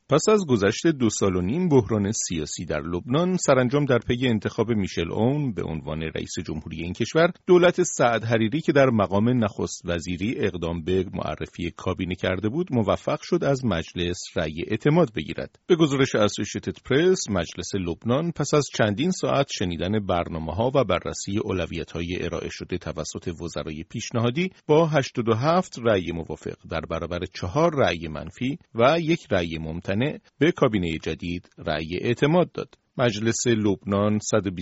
پس از گذشت 2 سال و نیم بحران سیاسی در لبنان، سرانجام در پی انتخاب میشل اون به عنوان رئیس جمهوری این کشور، دولت سعد حریری که در مقام نخست وزیری اقدام به معرفی کابینه کرده بود، موفق شد از مجلس رأی اعتماد بگیرد. به گزارش اسوسییتد پرس، مجلس لبنان پس از چندین ساعت شنیدن برنامه‌ها و بررسی اولویت‌های ارائه شده توسط وزرای پیشنهادی، با 87 رأی موافق در برابر 4 رأی منفی و 1 رأی ممتنع به کابینه جدید رأی اعتماد داد. مجلس لبنان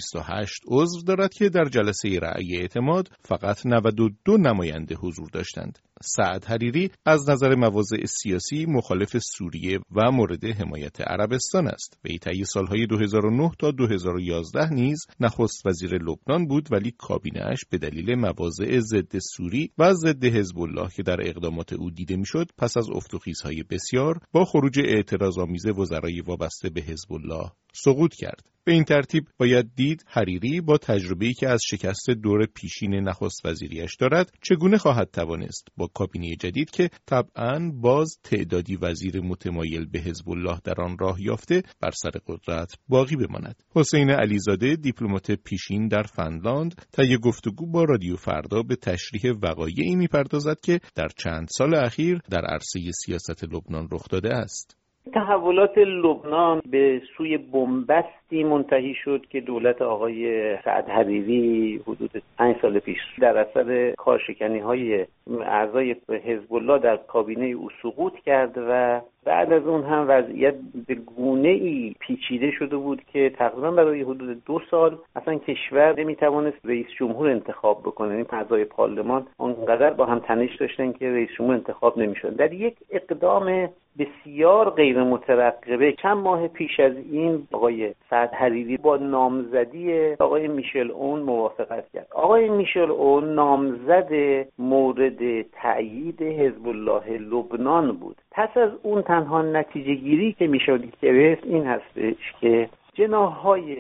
128 عضو دارد که در جلسه رأی اعتماد فقط 92 نماینده حضور داشتند. سعد حریری از نظر مواضع سیاسی مخالف سوریه و مورد حمایت عربستان است. وی طی سالهای 2009 تا 2011 نیز نخست وزیر لبنان بود، ولی کابینه‌اش به دلیل مواضع ضد سوری و ضد حزب الله که در اقدامات او دیده میشد، پس از افت و خیزهای بسیار با خروج اعتراض‌آمیز وزرای وابسته به حزب الله سقوط کرد. به این ترتیب باید دید حریری با تجربه‌ای که از شکست دور پیشین نخست وزیریش دارد، چگونه خواهد توانست با کابینه جدید که طبعاً باز تعدادی وزیر متمایل به حزب الله در آن راه یافته بر سر قدرت باقی بماند. حسین علیزاده، دیپلمات پیشین در فنلاند، طی گفتگو با رادیو فردا به تشریح وقایعی می‌پردازد که در چند سال اخیر در عرصه سیاست لبنان رخ داده است. تحولات لبنان به سوی بنبستی منتهی شد که دولت آقای سعد حریری حدود 5 سال پیش در اثر کارشکنی‌های اعضای حزب الله در کابینه او سقوط کرد و بعد از اون هم وضعیت به گونه‌ای پیچیده شده بود که تقریبا برای حدود 2 سال اصلا کشور نمیتوانست رئیس جمهور انتخاب بکنه. این اعضای پارلمان آنقدر با هم تنش داشتن که رئیس جمهور انتخاب نمیشد. در یک اقدام بسیار غیر مترقبه چند ماه پیش از این آقای سعد حریری با نامزدی آقای میشل اون موافقت کرد. آقای میشل اون نامزد مورد تأیید حزب الله لبنان بود. پس از اون تنها نتیجه گیری که میشد گرفت این هستش که جناح‌های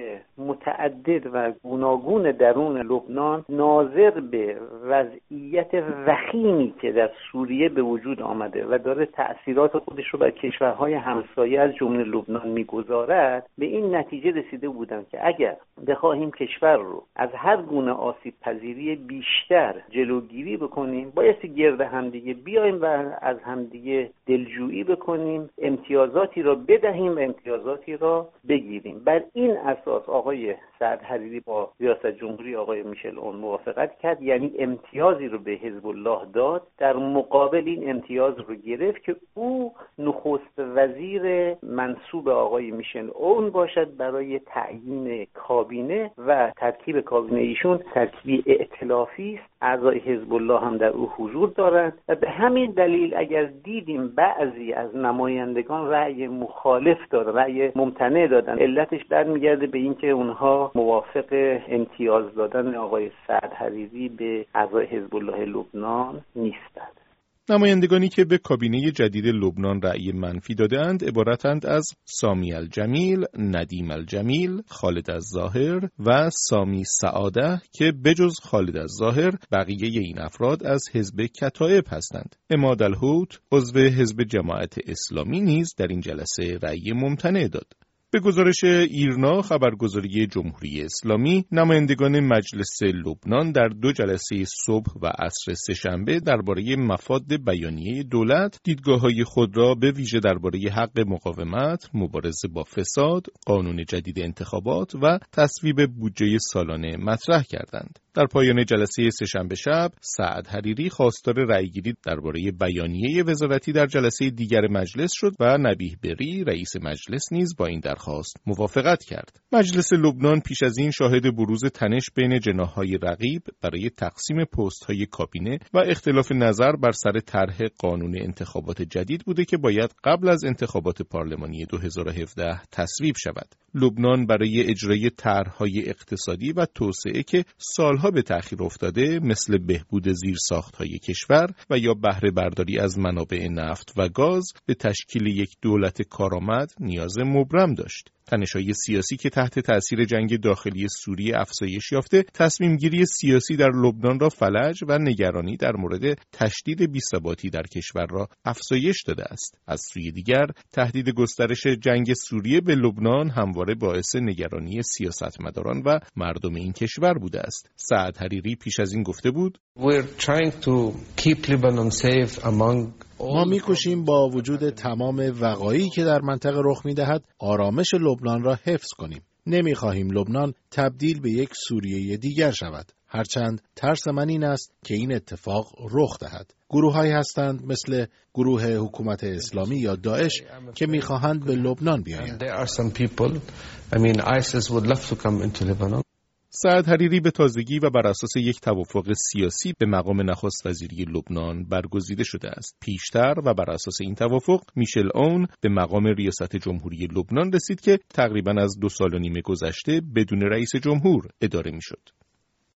متعدد و گوناگون درون لبنان ناظر به وضعیت وخیمی که در سوریه به وجود آمده و داره تأثیرات خودش رو بر کشورهای همسایه از جمله لبنان میگذارد، به این نتیجه رسیده بودند که اگر بخواهیم کشور رو از هر گونه آسیب پذیری بیشتر جلوگیری بکنیم، بایستی گرد همدیگه بیایم و از همدیگه دلجویی بکنیم، امتیازاتی را بدهیم و امتیازاتی را بگیریم. بر این اساس آقای سعد حریری با ریاست جمهوری آقای میشل اون موافقت کرد، یعنی امتیازی رو به حزب الله داد، در مقابل این امتیاز رو گرفت که او نخست وزیر منصوب آقای میشل اون باشد برای تعیین کابینه و ترکیب کابینه ایشون ترکیبی ائتلافی است. اعضای حزب الله هم در او حضور دارند و به همین دلیل اگر دیدیم بعضی از نمایندگان رأی مخالف دادن، رأی ممتنع دادن، علتش برمیگرده به اینکه اونها موافق امتیاز دادن آقای سعد حریری به اعضای حزب الله لبنان نیستند. نمایندگانی که به کابینه جدید لبنان رأی منفی دادند عبارتند از سامی الجمیل، ندیم الجمیل، خالد الظاهر و سامی سعاده که بجز خالد الظاهر بقیه این افراد از حزب کتائب هستند. عماد الحوت عضو حزب جماعت اسلامی نیز در این جلسه رأی ممتنع داد. به گزارش ایرنا خبرگزاری جمهوری اسلامی، نمایندگان مجلس لبنان در 2 جلسه صبح و عصر سه‌شنبه درباره مفاد بیانیه دولت دیدگاه‌های خود را به ویژه درباره حق مقاومت، مبارزه با فساد، قانون جدید انتخابات و تصویب بودجه سالانه مطرح کردند. در پایان جلسه سه‌شنبه شب، سعد حریری خواستار رأیگیری درباره بیانیه وزارتی در جلسه دیگر مجلس شد و نبیه بری رئیس مجلس نیز با این درخواست موافقت کرد. مجلس لبنان پیش از این شاهد بروز تنش بین جناح‌های رقیب برای تقسیم پست‌های کابینه و اختلاف نظر بر سر طرح قانون انتخابات جدید بوده که باید قبل از انتخابات پارلمانی 2017 تصویب شود. لبنان برای اجرای طرح‌های اقتصادی و توسعه که سالها به تأخیر افتاده، مثل بهبود زیرساخت‌های کشور و یا بهره برداری از منابع نفت و گاز، به تشکیل یک دولت کارآمد نیاز مبرم داشت. داشت. تنش‌های سیاسی که تحت تأثیر جنگ داخلی سوریه افزایش یافته، تصمیم‌گیری سیاسی در لبنان را فلج و نگرانی در مورد تشدید بی‌ثباتی در کشور را افزایش داده است. از سوی دیگر، تهدید گسترش جنگ سوریه به لبنان همواره باعث نگرانی سیاستمداران و مردم این کشور بوده است. سعد حریری پیش از این گفته بود: ما می‌کوشیم با وجود تمام وقایعی که در منطقه رخ می‌دهد آرامش لبنان را حفظ کنیم. نمی‌خواهیم لبنان تبدیل به یک سوریه دیگر شود. هرچند ترس من این است که این اتفاق رخ دهد. گروه‌هایی هستند مثل گروه حکومت اسلامی یا داعش که می‌خواهند به لبنان بیایند. سعد حریری به تازگی و بر اساس یک توافق سیاسی به مقام نخست وزیری لبنان برگزیده شده است. پیشتر و بر اساس این توافق میشل اون به مقام ریاست جمهوری لبنان رسید که تقریباً از 2 سال و نیم گذشته بدون رئیس جمهور اداره میشد.